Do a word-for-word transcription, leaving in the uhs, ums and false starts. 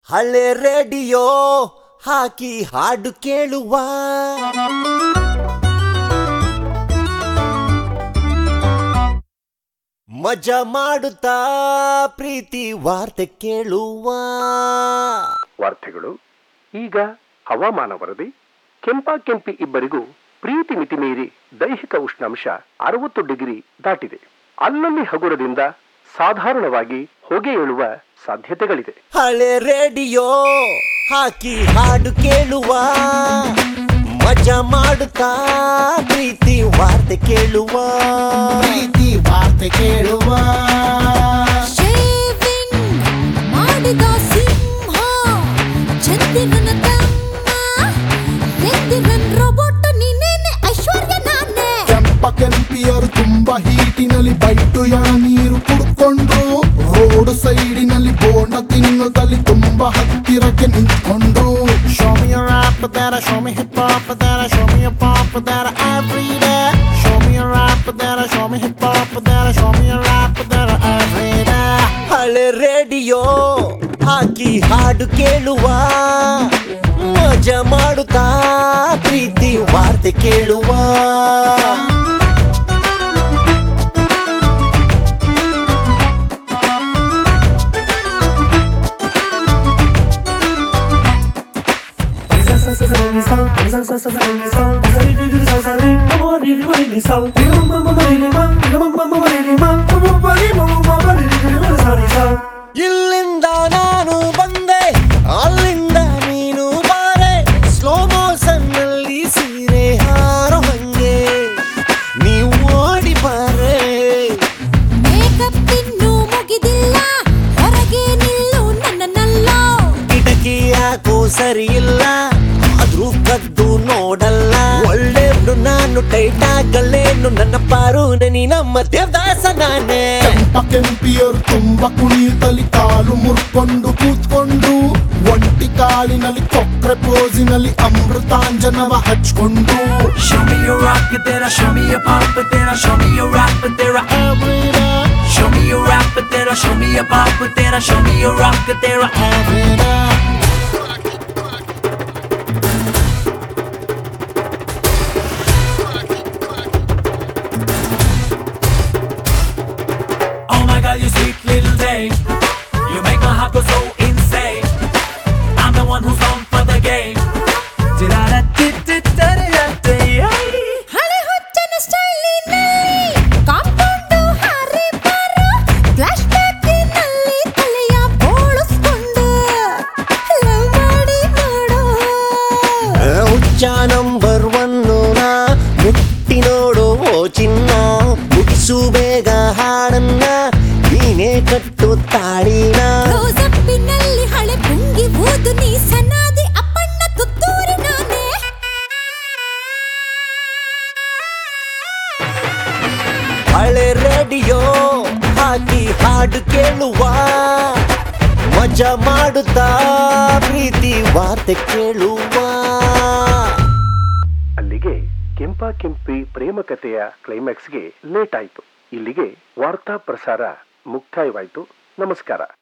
ಹಳೆ ರೇಡಿಯೋ ಹಾಕಿ ಹಾಡು ಕೇಳುವ ಮಜಾ ಮಾಡುತ್ತಾ ಪ್ರೀತಿ ವಾರ್ತೆ ಕೇಳುವ ವಾರ್ತೆಗಳು ಈಗ ಹವಾಮಾನ ವರದಿ. ಕೆಂಪಾ ಕೆಂಪಿ ಇಬ್ಬರಿಗೂ ಪ್ರೀತಿ ಮಿತಿ ಮೀರಿ ದೈಹಿಕ ಉಷ್ಣಾಂಶ ಅರವತ್ತು ಡಿಗ್ರಿ ದಾಟಿದೆ. ಅಲ್ಲಲ್ಲಿ ಹಗುರದಿಂದ ಸಾಧಾರಣವಾಗಿ ಹೊಗೆ ಏಳುವ ಸಾಧ್ಯತೆಗಳಿದೆ. ಹಳೆ ರೇಡಿಯೋ ಹಾಕಿ ಹಾಡು ಕೇಳುವ ಮಜಾ ಮಾಡುತ್ತಾ ಪ್ರೀತಿ ವಾರ್ತೆ ಕೇಳುವ ಪ್ರೀತಿ ವಾರ್ತೆ ಕೇಳುವ ಮಾಡಿದ ಸಿಂಹ ಚಂದಿರನ ತಮ್ಮ ಎಂದಿರನ್ ರೋಬೋಟ್ ನೀನೇನೆ ಐಶ್ವರ್ಯ ನಾನೇ. ಕೆಂಪ ಕೆಂಪಿಯರು ತುಂಬಾ ಹೀಟಿನಲ್ಲಿ ಬೈಟು ಯಾ ನೀರು ಕುಡ್ಕೊಂಡ್ರು. ರೋಡ್ ಸೈಡಿನಲ್ಲಿ ಬೋಂಡ ತಿನ್ನುತ್ತಲ್ಲಿ ತುಂಬಾ ಹತ್ತಿರಕ್ಕೆ ನಿಂತ್ಕೊಂಡ್ರು. Show me a rap that show me hip hop that show me a pop that every day. Show me a rap that show me hip hop that show me a rap that every day. ಹಳೆ radio ಹಾಕಿ ಹಾಡು ಕೇಳುವ ಮಜಾ ಮಾಡುತ್ತಾ ಪ್ರೀತಿ ವಾರ್ತೆ ಕೇಳುವ ಇಲ್ಲಿಂದ ನಾನು ಬಂದೆ ಅಲ್ಲಿಂದ ನೀನು ಬಾರೆ ಸ್ಲೋ ಮೋಷನ್ ನಲ್ಲಿ ಸೀರೆ ಹಾರೋ ಹಂಗೆ ನೀವು ಓಡಿ ಬಾರೆ. ಮೇಕಪ್ ಇನ್ನೂ ಮುಗಿದಿಲ್ಲ ಹೊರಗೆ ನಿಲ್ಲು ನನ್ನನ್ನಲ್ಲೋ. ಕಿಟಕಿ ಯಾಕೋ ಸರಿ ಇಲ್ಲ ಆದ್ರೂ ಕದ್ದು ನೋಡಲ್ಲ. ಒಳ್ಳೆಬ್ರು ನಾನು ಟೈಟ್ ಆಗಲ್ಲೇನು ನನ್ನ ಪಾರು ನೀ ನಮ್ಮ ದೇವದಾಸ ನಾನೇ. ಕೆಂಪ ಕೆಂಪಿಯರು ತುಂಬಾ ಕುಣಿಯುತ್ತಲಿ ಕಾಲು ಮುರ್ಕೊಂಡು ಕೂತ್ಕೊಂಡು. ಒಂಟಿ ಕಾಲಿನಲ್ಲಿ ಕೊಕ್ರೆ ಪೋಸಿನಲ್ಲಿ ಅಮೃತಾಂಜನವ ಹಚ್ಕೊಂಡು. Show me your rock there, show me your pop there, show me your rap there every day. Show me your rap there, show me your pop there, show me your rock there every day. Oh my God, you sweet little Dave, you make my heart go so insane. I'm the one who's on for the game. ಹಳೆ ಹುಚ್ಚನ ಸ್ಟೈಲಿನಲ್ಲಿ compound ಹಾರಿ ಬಾರೋ. Flash ಬ್ಯಾಕಿನಲ್ಲಿ ತಲೆಯ ಬೋಳಿಸ್ಕೊಂಡು love ಮಾಡಿ ನೋಡು. ಹುಚ್ಚ number one ನಾ ಮುಟ್ಟಿ ನೋಡು ಓ ಚಿನ್ನ. ಮುಗಿಸು ಬೇಗ ಹಾಡನ್ನ ನೀನೇ ಕಟ್ಟು ತಾಳಿನ. ರೋಸಪ್ಪಿನಲ್ಲಿ ಹಳೆ ಪುಂಗಿ ಊದು ನೀ ಸನಾದಿ ಅಪ್ಪಣ್ಣ ತುತ್ತೂರಿ ನಾನೇ. ಹಳೆ ರೇಡಿಯೋ ಹಾಕಿ ಹಾಡು ಕೇಳುವ ಮಜಾ ಮಾಡುತ್ತಾ ಪ್ರೀತಿ ವಾರ್ತೆ ಕೇಳುವ. ಅಲ್ಲಿಗೆ ಕೆಂಪಾ ಕೆಂಪಿ ಪ್ರೇಮ ಕಥೆಯ ಕ್ಲೈಮ್ಯಾಕ್ಸ್ಗೆ ಲೇಟ್ ಆಯ್ತು. ಇಲ್ಲಿಗೆ ವಾರ್ತಾ ಪ್ರಸಾರ ಮುಕ್ತಾಯವಾಯ್ತು. ನಮಸ್ಕಾರ.